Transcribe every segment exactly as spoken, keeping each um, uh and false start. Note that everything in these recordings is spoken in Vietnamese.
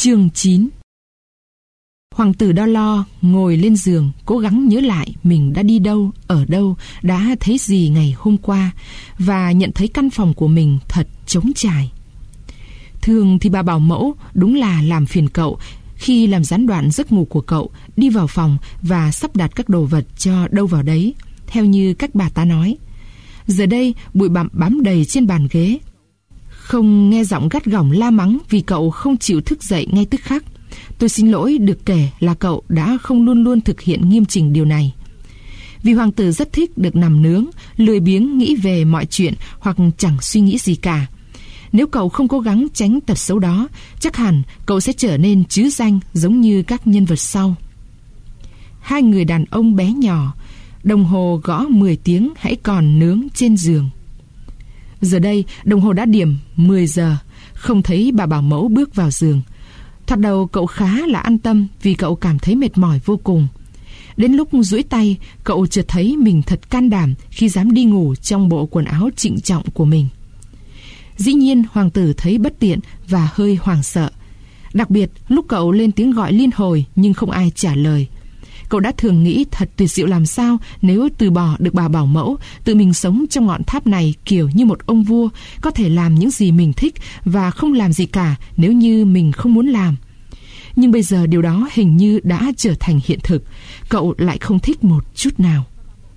Chương chín. Hoàng tử Đo Lo ngồi lên giường, cố gắng nhớ lại mình đã đi đâu, ở đâu, đã thấy gì ngày hôm qua, và nhận thấy căn phòng của mình thật trống trải. Thường thì bà bảo mẫu đúng là làm phiền cậu khi làm gián đoạn giấc ngủ của cậu, đi vào phòng và sắp đặt các đồ vật cho đâu vào đấy, theo như các bà ta nói. Giờ đây bụi bặm bám đầy trên bàn ghế. Không nghe giọng gắt gỏng la mắng vì cậu không chịu thức dậy ngay tức khắc. Tôi xin lỗi được kể là cậu đã không luôn luôn thực hiện nghiêm chỉnh điều này. Vì hoàng tử rất thích được nằm nướng, lười biếng nghĩ về mọi chuyện hoặc chẳng suy nghĩ gì cả. Nếu cậu không cố gắng tránh tật xấu đó, chắc hẳn cậu sẽ trở nên trứ danh giống như các nhân vật sau. Hai người đàn ông bé nhỏ, đồng hồ gõ mười tiếng hãy còn nướng trên giường. Giờ đây đồng hồ đã điểm mười giờ, không thấy bà bảo mẫu bước vào giường. Thoạt đầu cậu khá là an tâm vì cậu cảm thấy mệt mỏi vô cùng. Đến lúc duỗi tay, cậu chợt thấy mình thật can đảm khi dám đi ngủ trong bộ quần áo trịnh trọng của mình. Dĩ nhiên hoàng tử thấy bất tiện và hơi hoảng sợ. Đặc biệt lúc cậu lên tiếng gọi liên hồi nhưng không ai trả lời. Cậu đã thường nghĩ thật tuyệt diệu làm sao nếu từ bỏ được bà bảo mẫu, tự mình sống trong ngọn tháp này kiểu như một ông vua, có thể làm những gì mình thích và không làm gì cả nếu như mình không muốn làm. Nhưng bây giờ điều đó hình như đã trở thành hiện thực. Cậu lại không thích một chút nào.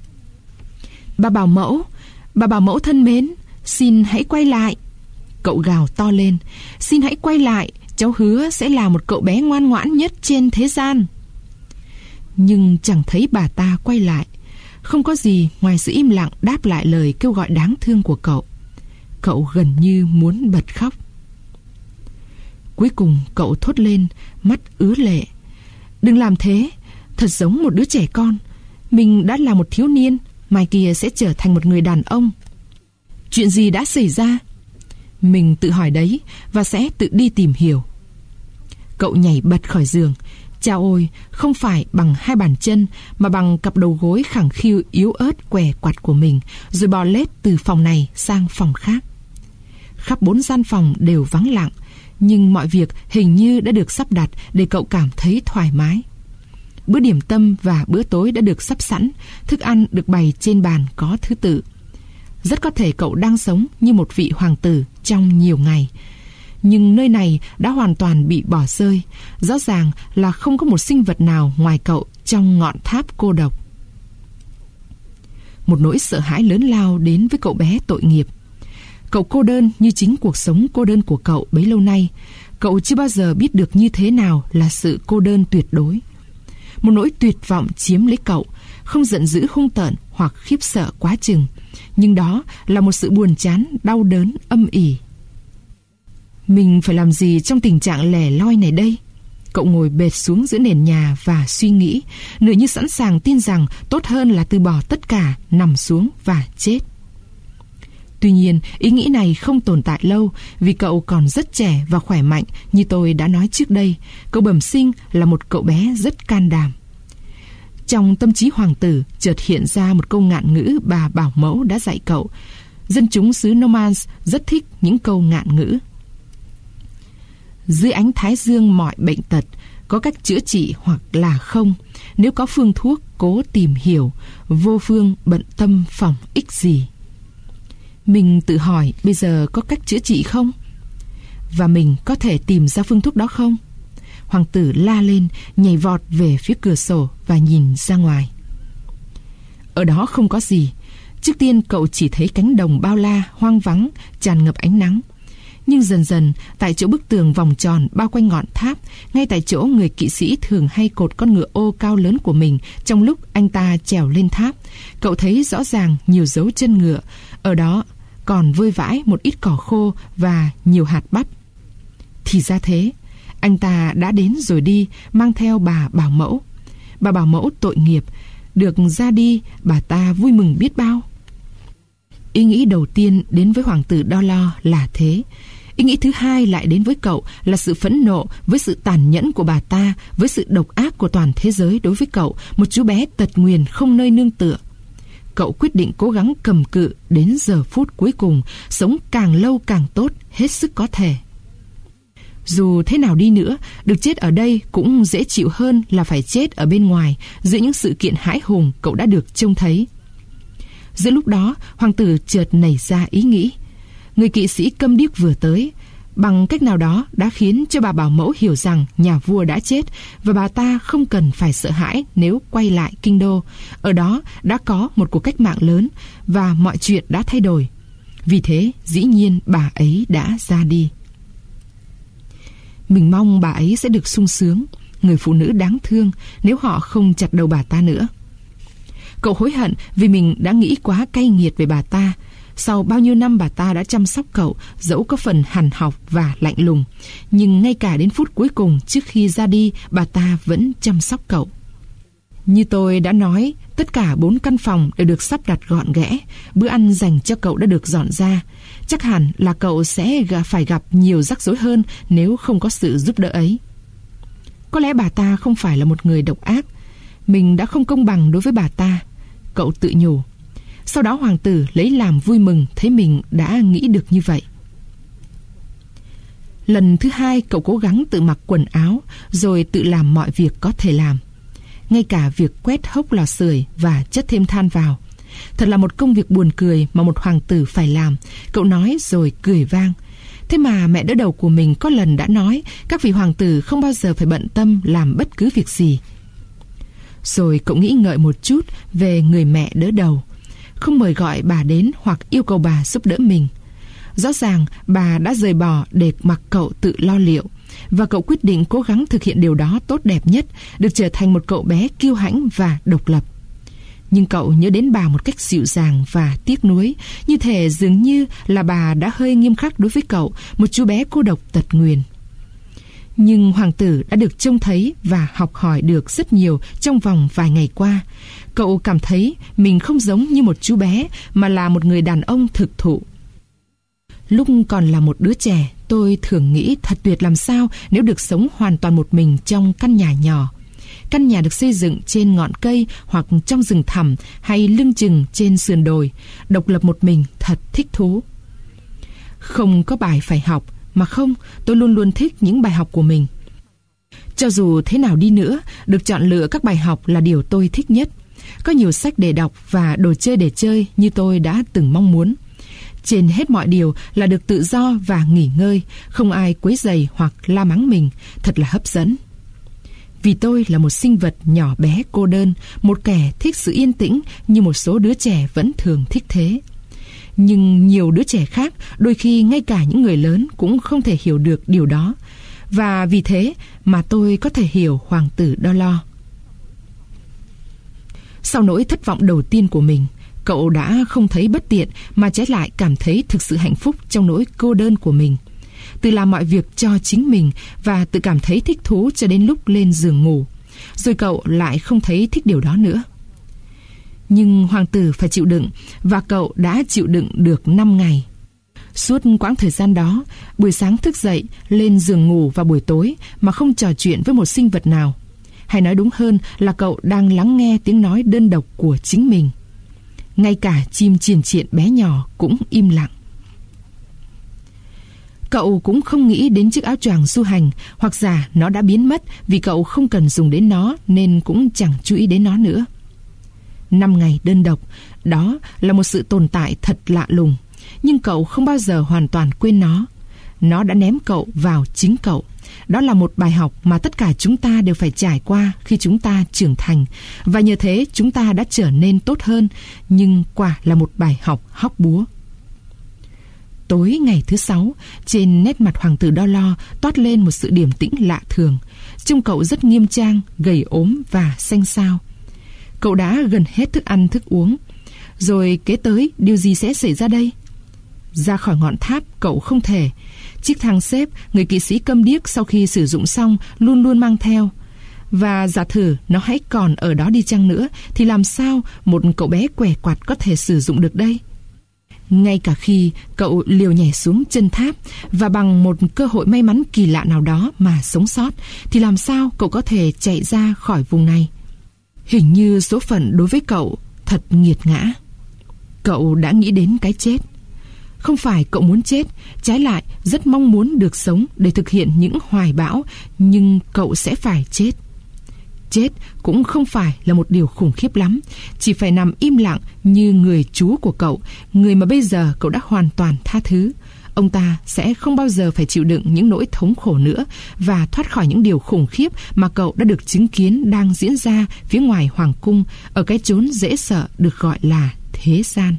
Bà bảo mẫu, bà bảo mẫu thân mến, xin hãy quay lại. Cậu gào to lên, xin hãy quay lại, cháu hứa sẽ là một cậu bé ngoan ngoãn nhất trên thế gian. Nhưng chẳng thấy bà ta quay lại. Không có gì ngoài sự im lặng đáp lại lời kêu gọi đáng thương của cậu. Cậu gần như muốn bật khóc. Cuối cùng cậu thốt lên, mắt ứa lệ. Đừng làm thế, thật giống một đứa trẻ con. Mình đã là một thiếu niên, mai kia sẽ trở thành một người đàn ông. Chuyện gì đã xảy ra? Mình tự hỏi đấy và sẽ tự đi tìm hiểu. Cậu nhảy bật khỏi giường. Chao ôi, không phải bằng hai bàn chân mà bằng cặp đầu gối khẳng khiu yếu ớt què quặt của mình, rồi bò lết từ phòng này sang phòng khác. Khắp bốn gian phòng đều vắng lặng, nhưng mọi việc hình như đã được sắp đặt để cậu cảm thấy thoải mái. Bữa điểm tâm và bữa tối đã được sắp sẵn, thức ăn được bày trên bàn có thứ tự. Rất có thể cậu đang sống như một vị hoàng tử trong nhiều ngày. Nhưng nơi này đã hoàn toàn bị bỏ rơi. Rõ ràng là không có một sinh vật nào ngoài cậu trong ngọn tháp cô độc. Một nỗi sợ hãi lớn lao đến với cậu bé tội nghiệp. Cậu cô đơn như chính cuộc sống cô đơn của cậu bấy lâu nay. Cậu chưa bao giờ biết được như thế nào là sự cô đơn tuyệt đối. Một nỗi tuyệt vọng chiếm lấy cậu, không giận dữ hung tợn hoặc khiếp sợ quá chừng. Nhưng đó là một sự buồn chán, đau đớn, âm ỉ. Mình phải làm gì trong tình trạng lẻ loi này đây? Cậu ngồi bệt xuống giữa nền nhà và suy nghĩ, nửa như sẵn sàng tin rằng tốt hơn là từ bỏ tất cả, nằm xuống và chết. Tuy nhiên, ý nghĩ này không tồn tại lâu vì cậu còn rất trẻ và khỏe mạnh. Như tôi đã nói trước đây, cậu bẩm sinh là một cậu bé rất can đảm. Trong tâm trí hoàng tử chợt hiện ra một câu ngạn ngữ bà bảo mẫu đã dạy cậu. Dân chúng xứ Normans rất thích những câu ngạn ngữ. Dưới ánh thái dương mọi bệnh tật, có cách chữa trị hoặc là không. Nếu có phương thuốc, cố tìm hiểu, vô phương bận tâm phỏng ích gì. Mình tự hỏi bây giờ có cách chữa trị không? Và mình có thể tìm ra phương thuốc đó không? Hoàng tử la lên, nhảy vọt về phía cửa sổ và nhìn ra ngoài. Ở đó không có gì. Trước tiên cậu chỉ thấy cánh đồng bao la, hoang vắng, tràn ngập ánh nắng. Nhưng dần dần, tại chỗ bức tường vòng tròn bao quanh ngọn tháp, ngay tại chỗ người kỵ sĩ thường hay cột con ngựa ô cao lớn của mình trong lúc anh ta trèo lên tháp, cậu thấy rõ ràng nhiều dấu chân ngựa. Ở đó còn vơi vãi một ít cỏ khô và nhiều hạt bắp. Thì ra thế, anh ta đã đến rồi đi, mang theo bà bảo mẫu. Bà bảo mẫu tội nghiệp, được ra đi, bà ta vui mừng biết bao. Ý nghĩ đầu tiên đến với hoàng tử Đo Lo là thế. Ý nghĩ thứ hai lại đến với cậu là sự phẫn nộ với sự tàn nhẫn của bà ta, với sự độc ác của toàn thế giới đối với cậu, một chú bé tật nguyền không nơi nương tựa. Cậu quyết định cố gắng cầm cự đến giờ phút cuối cùng, sống càng lâu càng tốt, hết sức có thể. Dù thế nào đi nữa, được chết ở đây cũng dễ chịu hơn là phải chết ở bên ngoài giữa những sự kiện hãi hùng cậu đã được trông thấy. Giữa lúc đó, hoàng tử chợt nảy ra ý nghĩ. Người kỵ sĩ câm điếc vừa tới, bằng cách nào đó đã khiến cho bà bảo mẫu hiểu rằng nhà vua đã chết và bà ta không cần phải sợ hãi nếu quay lại kinh đô. Ở đó đã có một cuộc cách mạng lớn và mọi chuyện đã thay đổi. Vì thế, dĩ nhiên bà ấy đã ra đi. Mình mong bà ấy sẽ được sung sướng, người phụ nữ đáng thương, nếu họ không chặt đầu bà ta nữa. Cậu hối hận vì mình đã nghĩ quá cay nghiệt về bà ta. Sau bao nhiêu năm bà ta đã chăm sóc cậu, dẫu có phần hằn học và lạnh lùng, nhưng ngay cả đến phút cuối cùng trước khi ra đi, bà ta vẫn chăm sóc cậu. Như tôi đã nói, tất cả bốn căn phòng đều được sắp đặt gọn ghẽ, bữa ăn dành cho cậu đã được dọn ra. Chắc hẳn là cậu sẽ phải gặp nhiều rắc rối hơn nếu không có sự giúp đỡ ấy. Có lẽ bà ta không phải là một người độc ác. Mình đã không công bằng đối với bà ta, cậu tự nhủ. Sau đó hoàng tử lấy làm vui mừng thấy mình đã nghĩ được như vậy. Lần thứ hai cậu cố gắng tự mặc quần áo rồi tự làm mọi việc có thể làm. Ngay cả việc quét hốc lò sưởi và chất thêm than vào. Thật là một công việc buồn cười mà một hoàng tử phải làm, cậu nói rồi cười vang. Thế mà mẹ đỡ đầu của mình có lần đã nói các vị hoàng tử không bao giờ phải bận tâm làm bất cứ việc gì. Rồi cậu nghĩ ngợi một chút về người mẹ đỡ đầu, không mời gọi bà đến hoặc yêu cầu bà giúp đỡ mình. Rõ ràng bà đã rời bỏ để mặc cậu tự lo liệu, và cậu quyết định cố gắng thực hiện điều đó tốt đẹp nhất, được trở thành một cậu bé kiêu hãnh và độc lập. Nhưng cậu nhớ đến bà một cách dịu dàng và tiếc nuối, như thể dường như là bà đã hơi nghiêm khắc đối với cậu, một chú bé cô độc tật nguyền. Nhưng hoàng tử đã được trông thấy và học hỏi được rất nhiều trong vòng vài ngày qua. Cậu cảm thấy mình không giống như một chú bé mà là một người đàn ông thực thụ. Lúc còn là một đứa trẻ, tôi thường nghĩ thật tuyệt làm sao nếu được sống hoàn toàn một mình trong căn nhà nhỏ. Căn nhà được xây dựng trên ngọn cây hoặc trong rừng thẳm hay lưng chừng trên sườn đồi, độc lập một mình thật thích thú. Không có bài phải học, mà không, tôi luôn luôn thích những bài học của mình. Cho dù thế nào đi nữa, được chọn lựa các bài học là điều tôi thích nhất. Có nhiều sách để đọc và đồ chơi để chơi như tôi đã từng mong muốn. Trên hết mọi điều là được tự do và nghỉ ngơi, không ai quấy rầy hoặc la mắng mình, thật là hấp dẫn. Vì tôi là một sinh vật nhỏ bé cô đơn, một kẻ thích sự yên tĩnh như một số đứa trẻ vẫn thường thích thế. Nhưng nhiều đứa trẻ khác, đôi khi ngay cả những người lớn cũng không thể hiểu được điều đó. Và vì thế mà tôi có thể hiểu hoàng tử Dorlo. Sau nỗi thất vọng đầu tiên của mình, cậu đã không thấy bất tiện mà trái lại cảm thấy thực sự hạnh phúc trong nỗi cô đơn của mình. Tự làm mọi việc cho chính mình và tự cảm thấy thích thú cho đến lúc lên giường ngủ. Rồi cậu lại không thấy thích điều đó nữa. Nhưng hoàng tử phải chịu đựng, và cậu đã chịu đựng được năm ngày. Suốt quãng thời gian đó, buổi sáng thức dậy, lên giường ngủ vào buổi tối mà không trò chuyện với một sinh vật nào. Hay nói đúng hơn là cậu đang lắng nghe tiếng nói đơn độc của chính mình. Ngay cả chim triền triện bé nhỏ cũng im lặng. Cậu cũng không nghĩ đến chiếc áo choàng du hành, hoặc giả nó đã biến mất vì cậu không cần dùng đến nó nên cũng chẳng chú ý đến nó nữa. Năm ngày đơn độc, đó là một sự tồn tại thật lạ lùng, nhưng cậu không bao giờ hoàn toàn quên nó. Nó đã ném cậu vào chính cậu. Đó là một bài học mà tất cả chúng ta đều phải trải qua khi chúng ta trưởng thành, và nhờ thế chúng ta đã trở nên tốt hơn, nhưng quả là một bài học hóc búa. Tối ngày thứ sáu, trên nét mặt hoàng tử Dorlo toát lên một sự điềm tĩnh lạ thường. Trông cậu rất nghiêm trang, gầy ốm và xanh xao. Cậu đã gần hết thức ăn thức uống. Rồi kế tới điều gì sẽ xảy ra đây? Ra khỏi ngọn tháp cậu không thể. Chiếc thang xếp người kỵ sĩ câm điếc sau khi sử dụng xong luôn luôn mang theo. Và giả thử nó hãy còn ở đó đi chăng nữa, thì làm sao một cậu bé què quặt có thể sử dụng được đây? Ngay cả khi cậu liều nhảy xuống chân tháp và bằng một cơ hội may mắn kỳ lạ nào đó mà sống sót, thì làm sao cậu có thể chạy ra khỏi vùng này? Hình như số phận đối với cậu thật nghiệt ngã. Cậu đã nghĩ đến cái chết. Không phải cậu muốn chết, trái lại rất mong muốn được sống để thực hiện những hoài bão, nhưng cậu sẽ phải chết. Chết cũng không phải là một điều khủng khiếp lắm, chỉ phải nằm im lặng như người chú của cậu, người mà bây giờ cậu đã hoàn toàn tha thứ. Ông ta sẽ không bao giờ phải chịu đựng những nỗi thống khổ nữa và thoát khỏi những điều khủng khiếp mà cậu đã được chứng kiến đang diễn ra phía ngoài hoàng cung, ở cái chốn dễ sợ được gọi là thế gian.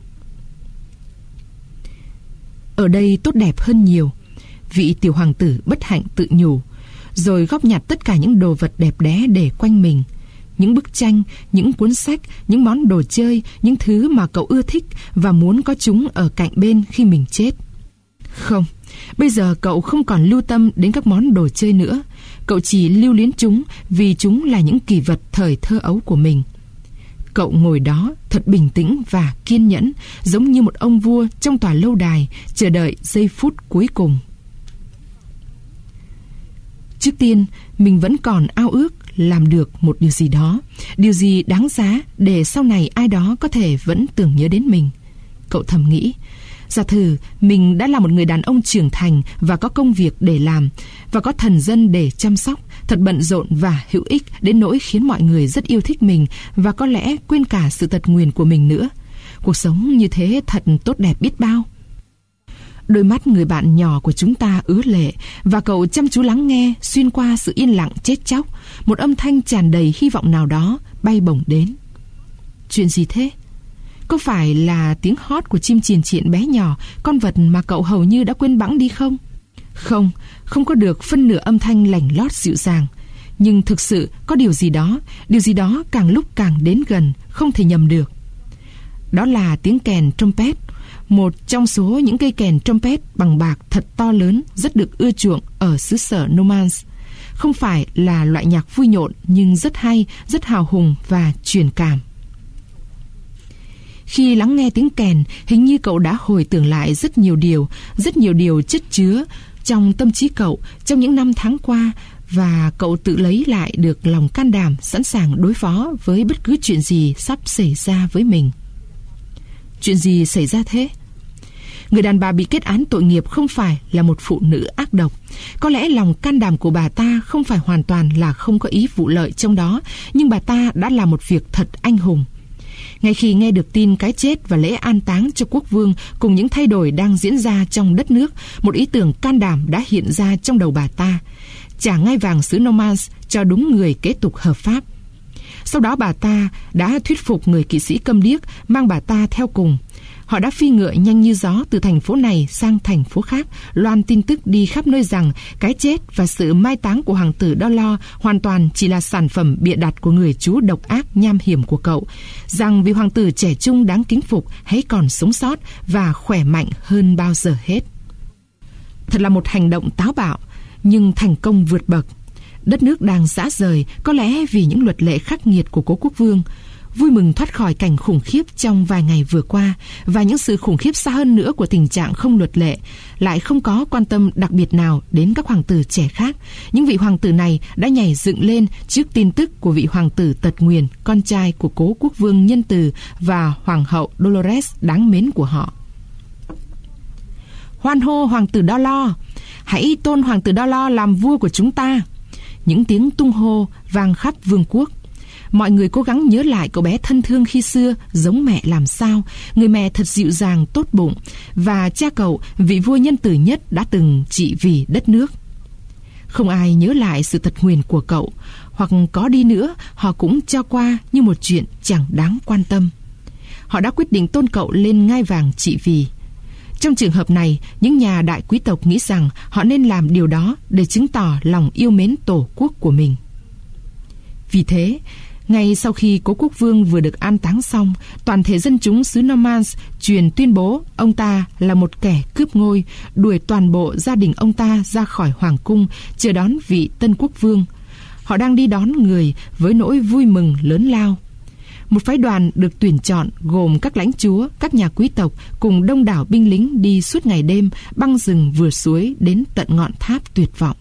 Ở đây tốt đẹp hơn nhiều, vị tiểu hoàng tử bất hạnh tự nhủ, rồi góp nhặt tất cả những đồ vật đẹp đẽ để quanh mình. Những bức tranh, những cuốn sách, những món đồ chơi, những thứ mà cậu ưa thích và muốn có chúng ở cạnh bên khi mình chết. Không, bây giờ cậu không còn lưu tâm đến các món đồ chơi nữa. Cậu chỉ lưu luyến chúng vì chúng là những kỷ vật thời thơ ấu của mình. Cậu ngồi đó thật bình tĩnh và kiên nhẫn, giống như một ông vua trong tòa lâu đài, chờ đợi giây phút cuối cùng. Trước tiên, mình vẫn còn ao ước làm được một điều gì đó, điều gì đáng giá để sau này ai đó có thể vẫn tưởng nhớ đến mình. Cậu thầm nghĩ, giả thử mình đã là một người đàn ông trưởng thành và có công việc để làm, và có thần dân để chăm sóc, thật bận rộn và hữu ích đến nỗi khiến mọi người rất yêu thích mình và có lẽ quên cả sự tật nguyền của mình nữa. Cuộc sống như thế thật tốt đẹp biết bao. Đôi mắt người bạn nhỏ của chúng ta ứa lệ, và cậu chăm chú lắng nghe xuyên qua sự yên lặng chết chóc, một âm thanh tràn đầy hy vọng nào đó bay bổng đến. Chuyện gì thế? Có phải là tiếng hót của chim chiền chiện bé nhỏ, con vật mà cậu hầu như đã quên bẵng đi không? Không, không có được phân nửa âm thanh lành lót dịu dàng. Nhưng thực sự có điều gì đó, điều gì đó càng lúc càng đến gần, không thể nhầm được. Đó là tiếng kèn trumpet, một trong số những cây kèn trumpet bằng bạc thật to lớn, rất được ưa chuộng ở xứ sở Normands. Không phải là loại nhạc vui nhộn, nhưng rất hay, rất hào hùng và truyền cảm. Khi lắng nghe tiếng kèn, hình như cậu đã hồi tưởng lại rất nhiều điều, rất nhiều điều chất chứa trong tâm trí cậu trong những năm tháng qua, và cậu tự lấy lại được lòng can đảm sẵn sàng đối phó với bất cứ chuyện gì sắp xảy ra với mình. Chuyện gì xảy ra thế? Người đàn bà bị kết án tội nghiệp không phải là một phụ nữ ác độc. Có lẽ lòng can đảm của bà ta không phải hoàn toàn là không có ý vụ lợi trong đó, nhưng bà ta đã làm một việc thật anh hùng. Ngay khi nghe được tin cái chết và lễ an táng cho quốc vương cùng những thay đổi đang diễn ra trong đất nước, một ý tưởng can đảm đã hiện ra trong đầu bà ta: trả ngai vàng xứ Normands cho đúng người kế tục hợp pháp. Sau đó bà ta đã thuyết phục người kỵ sĩ câm điếc mang bà ta theo cùng. Họ đã phi ngựa nhanh như gió từ thành phố này sang thành phố khác, loan tin tức đi khắp nơi rằng cái chết và sự mai táng của hoàng tử Dolor hoàn toàn chỉ là sản phẩm bịa đặt của người chú độc ác nham hiểm của cậu, rằng vì hoàng tử trẻ trung đáng kính phục hãy còn sống sót và khỏe mạnh hơn bao giờ hết. Thật là một hành động táo bạo, nhưng thành công vượt bậc. Đất nước đang rã rời, có lẽ vì những luật lệ khắc nghiệt của cố quốc vương. Vui mừng thoát khỏi cảnh khủng khiếp trong vài ngày vừa qua, và những sự khủng khiếp xa hơn nữa của tình trạng không luật lệ, lại không có quan tâm đặc biệt nào đến các hoàng tử trẻ khác. Những vị hoàng tử này đã nhảy dựng lên trước tin tức của vị hoàng tử tật nguyền, con trai của cố quốc vương nhân từ và hoàng hậu Dolores đáng mến của họ. Hoan hô hoàng tử Dolor! Hãy tôn hoàng tử Dolor làm vua của chúng ta! Những tiếng tung hô vang khắp vương quốc. Mọi người cố gắng nhớ lại cậu bé thân thương khi xưa giống mẹ làm sao, người mẹ thật dịu dàng tốt bụng, và cha cậu, vị vua nhân từ nhất đã từng trị vì đất nước. Không ai nhớ lại sự tật nguyền của cậu, hoặc có đi nữa họ cũng cho qua như một chuyện chẳng đáng quan tâm. Họ đã quyết định tôn cậu lên ngai vàng trị vì. Trong trường hợp này, những nhà đại quý tộc nghĩ rằng họ nên làm điều đó để chứng tỏ lòng yêu mến tổ quốc của mình. Vì thế, ngay sau khi cố quốc vương vừa được an táng xong, toàn thể dân chúng xứ Normands truyền tuyên bố ông ta là một kẻ cướp ngôi, đuổi toàn bộ gia đình ông ta ra khỏi hoàng cung, chờ đón vị tân quốc vương. Họ đang đi đón người với nỗi vui mừng lớn lao. Một phái đoàn được tuyển chọn gồm các lãnh chúa, các nhà quý tộc cùng đông đảo binh lính đi suốt ngày đêm, băng rừng vượt suối đến tận ngọn tháp tuyệt vọng.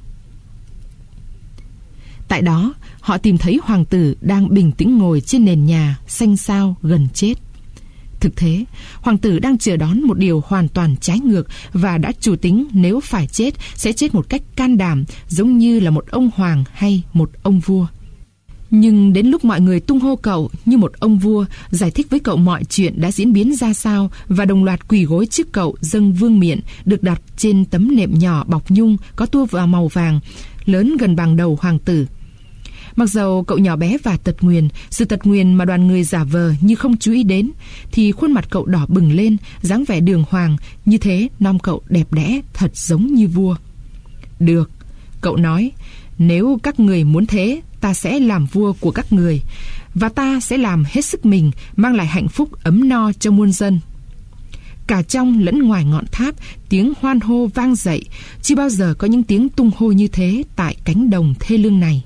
Tại đó, họ tìm thấy hoàng tử đang bình tĩnh ngồi trên nền nhà xanh xao gần chết. Thực Thực thế, hoàng tử đang chờ đón một điều hoàn toàn trái ngược và đã chủ tính nếu phải chết sẽ chết một cách can đảm, giống như là một ông hoàng hay một ông vua. Nhưng đến lúc mọi người tung hô cậu như một ông vua, giải thích với cậu mọi chuyện đã diễn biến ra sao và đồng loạt quỳ gối trước cậu dâng vương miện được đặt trên tấm nệm nhỏ bọc nhung có tua vào màu vàng, lớn gần bằng đầu hoàng tử. Mặc dầu cậu nhỏ bé và tật nguyền, sự tật nguyền mà đoàn người giả vờ như không chú ý đến, thì khuôn mặt cậu đỏ bừng lên, dáng vẻ đường hoàng, như thế nom cậu đẹp đẽ, thật giống như vua. Được, cậu nói, nếu các người muốn thế, ta sẽ làm vua của các người, và ta sẽ làm hết sức mình mang lại hạnh phúc ấm no cho muôn dân. Cả trong lẫn ngoài ngọn tháp, tiếng hoan hô vang dậy, chưa bao giờ có những tiếng tung hô như thế tại cánh đồng thê lương này.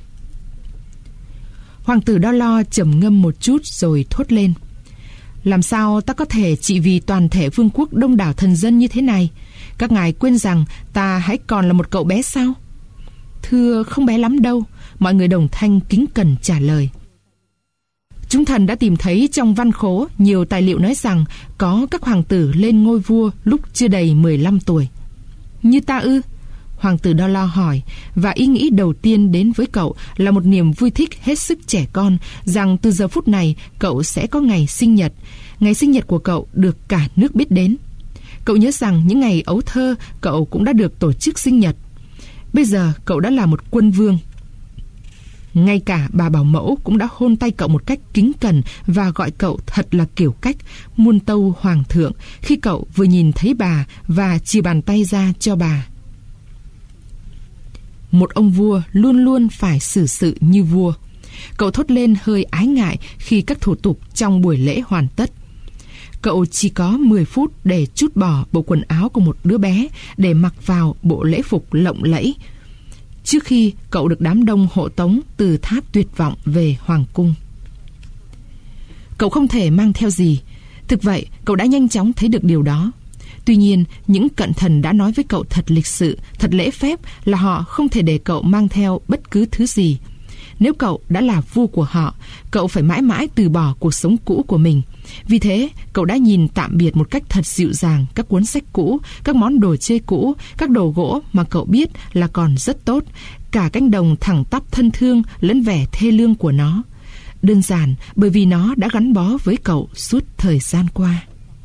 Hoàng tử Đo Lo trầm ngâm một chút rồi thốt lên: làm sao ta có thể trị vì toàn thể vương quốc đông đảo thần dân như thế này? Các ngài quên rằng ta hãy còn là một cậu bé sao? Thưa, không bé lắm đâu, mọi người đồng thanh kính cẩn trả lời. Chúng thần đã tìm thấy trong văn khố nhiều tài liệu nói rằng có các hoàng tử lên ngôi vua lúc chưa đầy mười lăm tuổi. Như ta ư? Hoàng tử Đo Lo hỏi, và ý nghĩ đầu tiên đến với cậu là một niềm vui thích hết sức trẻ con rằng từ giờ phút này cậu sẽ có ngày sinh nhật. Ngày sinh nhật của cậu được cả nước biết đến. Cậu nhớ rằng những ngày ấu thơ cậu cũng đã được tổ chức sinh nhật. Bây giờ cậu đã là một quân vương. Ngay cả bà bảo mẫu cũng đã hôn tay cậu một cách kính cẩn và gọi cậu thật là kiểu cách muôn tâu hoàng thượng khi cậu vừa nhìn thấy bà và chìa bàn tay ra cho bà. Một ông vua luôn luôn phải xử sự như vua. Cậu thốt lên hơi ái ngại khi các thủ tục trong buổi lễ hoàn tất. Cậu chỉ có mười phút để trút bỏ bộ quần áo của một đứa bé để mặc vào bộ lễ phục lộng lẫy, trước khi cậu được đám đông hộ tống từ tháp tuyệt vọng về hoàng cung. Cậu không thể mang theo gì. Thực vậy, cậu đã nhanh chóng thấy được điều đó. Tuy nhiên, những cận thần đã nói với cậu thật lịch sự, thật lễ phép là họ không thể để cậu mang theo bất cứ thứ gì. Nếu cậu đã là vua của họ, cậu phải mãi mãi từ bỏ cuộc sống cũ của mình. Vì thế, cậu đã nhìn tạm biệt một cách thật dịu dàng các cuốn sách cũ, các món đồ chơi cũ, các đồ gỗ mà cậu biết là còn rất tốt, cả cánh đồng thẳng tắp thân thương lẫn vẻ thê lương của nó. Đơn giản bởi vì nó đã gắn bó với cậu suốt thời gian qua.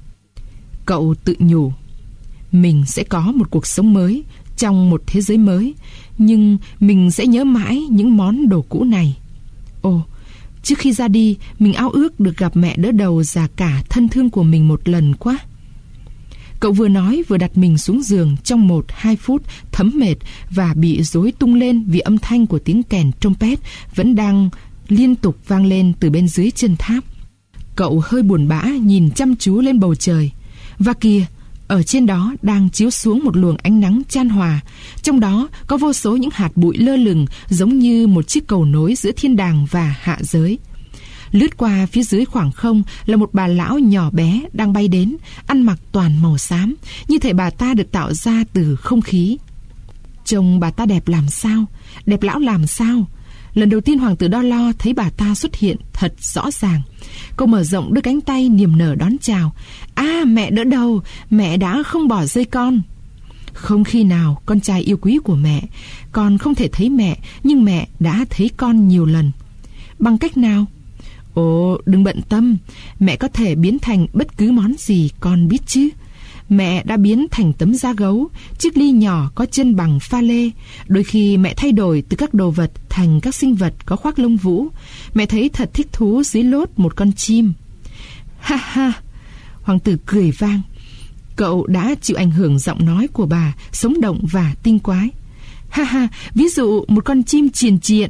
Cậu tự nhủ, mình sẽ có một cuộc sống mới trong một thế giới mới, nhưng mình sẽ nhớ mãi những món đồ cũ này. Ồ, trước khi ra đi, mình ao ước được gặp mẹ đỡ đầu già cả thân thương của mình một lần quá. Cậu vừa nói vừa đặt mình xuống giường trong một hai phút thấm mệt và bị rối tung lên vì âm thanh của tiếng kèn trompet vẫn đang liên tục vang lên từ bên dưới chân tháp. Cậu hơi buồn bã nhìn chăm chú lên bầu trời. Và kìa, ở trên đó đang chiếu xuống một luồng ánh nắng chan hòa, trong đó có vô số những hạt bụi lơ lửng giống như một chiếc cầu nối giữa thiên đàng và hạ giới. Lướt qua phía dưới khoảng không là một bà lão nhỏ bé đang bay đến, ăn mặc toàn màu xám, như thể bà ta được tạo ra từ không khí. Trông bà ta đẹp làm sao, đẹp lão làm sao. Lần đầu tiên hoàng tử Đo Lo thấy bà ta xuất hiện thật rõ ràng. Cậu mở rộng đôi cánh tay niềm nở đón chào. À, mẹ đỡ đầu, mẹ đã không bỏ rơi con. Không khi nào, con trai yêu quý của mẹ. Con không thể thấy mẹ, nhưng mẹ đã thấy con nhiều lần. Bằng cách nào? Ồ, đừng bận tâm, mẹ có thể biến thành bất cứ món gì con biết chứ. Mẹ đã biến thành tấm da gấu, chiếc ly nhỏ có chân bằng pha lê. Đôi khi mẹ thay đổi từ các đồ vật thành các sinh vật có khoác lông vũ. Mẹ thấy thật thích thú dưới lốt một con chim. Ha ha, hoàng tử cười vang. Cậu đã chịu ảnh hưởng giọng nói của bà, sống động và tinh quái. Ha ha, ví dụ một con chim triền triện.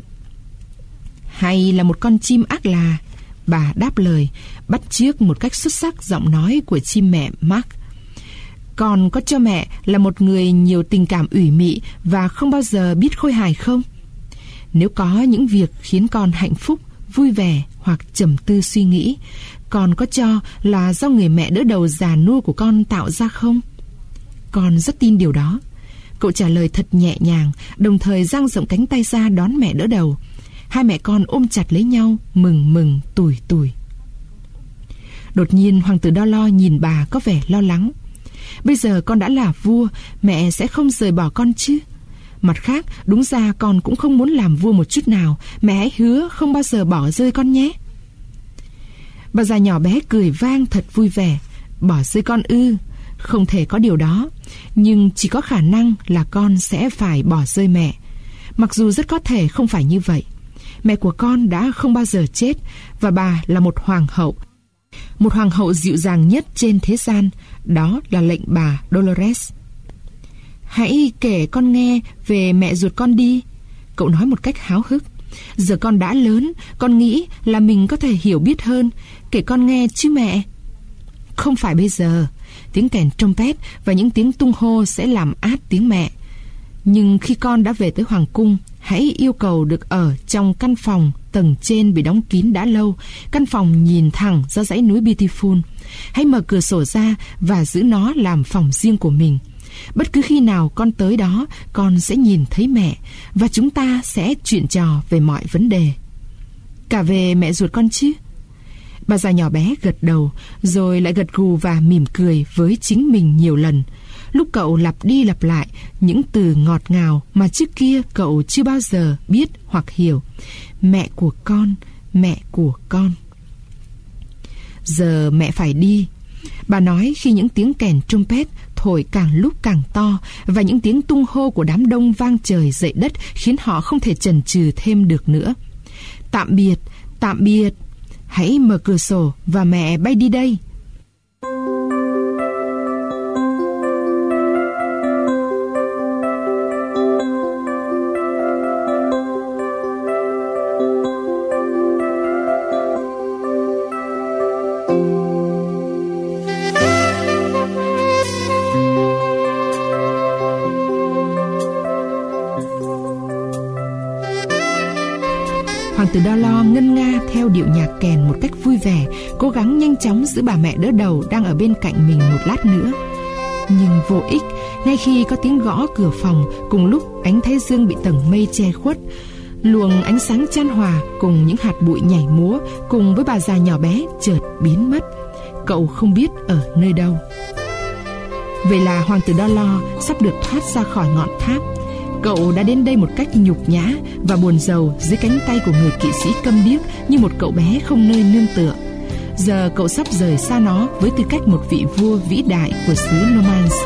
Hay là một con chim ác là, bà đáp lời, bắt chước một cách xuất sắc giọng nói của chim mẹ Mark. Còn có cho mẹ là một người nhiều tình cảm ủy mị và không bao giờ biết khôi hài không? Nếu có những việc khiến con hạnh phúc, vui vẻ hoặc trầm tư suy nghĩ, con có cho là do người mẹ đỡ đầu già nua của con tạo ra không? Con rất tin điều đó. Cậu trả lời thật nhẹ nhàng, đồng thời dang rộng cánh tay ra đón mẹ đỡ đầu. Hai mẹ con ôm chặt lấy nhau, mừng mừng tủi tủi. Đột nhiên hoàng tử Đo Lo nhìn bà có vẻ lo lắng. Bây giờ con đã là vua, mẹ sẽ không rời bỏ con chứ? Mặt khác, đúng ra con cũng không muốn làm vua một chút nào. Mẹ hãy hứa không bao giờ bỏ rơi con nhé. Bà già nhỏ bé cười vang thật vui vẻ. Bỏ rơi con ư? Không thể có điều đó. Nhưng chỉ có khả năng là con sẽ phải bỏ rơi mẹ. Mặc dù rất có thể không phải như vậy. Mẹ của con đã không bao giờ chết, và bà là một hoàng hậu. Một hoàng hậu dịu dàng nhất trên thế gian. Đó là lệnh bà Dolores. Hãy kể con nghe về mẹ ruột con đi, cậu nói một cách háo hức. Giờ con đã lớn, con nghĩ là mình có thể hiểu biết hơn. Kể con nghe chứ mẹ. Không phải bây giờ. Tiếng kèn trumpet và những tiếng tung hô sẽ làm át tiếng mẹ. Nhưng khi con đã về tới hoàng cung, hãy yêu cầu được ở trong căn phòng tầng trên bị đóng kín đã lâu. Căn phòng nhìn thẳng ra dãy núi Beautiful. Hãy mở cửa sổ ra và giữ nó làm phòng riêng của mình. Bất cứ khi nào con tới đó, con sẽ nhìn thấy mẹ, và chúng ta sẽ chuyện trò về mọi vấn đề. Cả về mẹ ruột con chứ? Bà già nhỏ bé gật đầu, rồi lại gật gù và mỉm cười với chính mình nhiều lần. Lúc cậu lặp đi lặp lại những từ ngọt ngào mà trước kia cậu chưa bao giờ biết hoặc hiểu. Mẹ của con, mẹ của con. Giờ mẹ phải đi, bà nói khi những tiếng kèn trumpet thổi càng lúc càng to và những tiếng tung hô của đám đông vang trời dậy đất khiến họ không thể chần chừ thêm được nữa. Tạm biệt, tạm biệt. Hãy mở cửa sổ và mẹ bay đi đây. Hoàng tử Đo Lo ngân nga theo điệu nhạc kèn một cách vui vẻ, cố gắng nhanh chóng giữ bà mẹ đỡ đầu đang ở bên cạnh mình một lát nữa. Nhưng vô ích. Ngay khi có tiếng gõ cửa phòng, cùng lúc ánh thái dương bị tầng mây che khuất, luồng ánh sáng chan hòa cùng những hạt bụi nhảy múa cùng với bà già nhỏ bé chợt biến mất. Cậu không biết ở nơi đâu. Vậy là hoàng tử Đo Lo sắp được thoát ra khỏi ngọn tháp. Cậu đã đến đây một cách nhục nhã và buồn rầu dưới cánh tay của người kỵ sĩ câm điếc như một cậu bé không nơi nương tựa. Giờ cậu sắp rời xa nó với tư cách một vị vua vĩ đại của xứ Normands.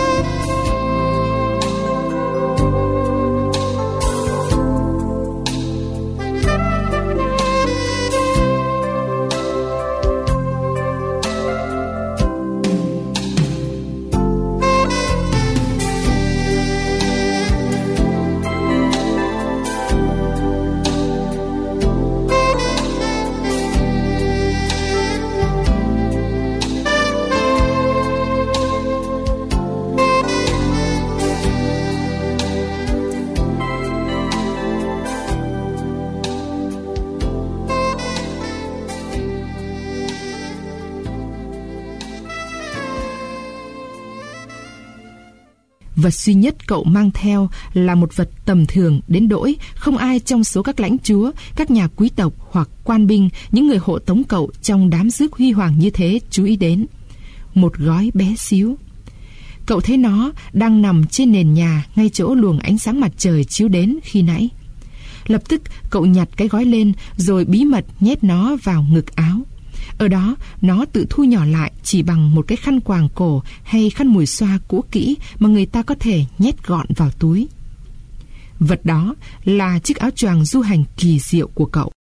Vật duy nhất cậu mang theo là một vật tầm thường đến đỗi không ai trong số các lãnh chúa, các nhà quý tộc hoặc quan binh, những người hộ tống cậu trong đám rước huy hoàng như thế chú ý đến. Một gói bé xíu. Cậu thấy nó đang nằm trên nền nhà ngay chỗ luồng ánh sáng mặt trời chiếu đến khi nãy. Lập tức cậu nhặt cái gói lên rồi bí mật nhét nó vào ngực áo. Ở đó, nó tự thu nhỏ lại chỉ bằng một cái khăn quàng cổ hay khăn mùi xoa cũ kỹ mà người ta có thể nhét gọn vào túi. Vật đó là chiếc áo choàng du hành kỳ diệu của cậu.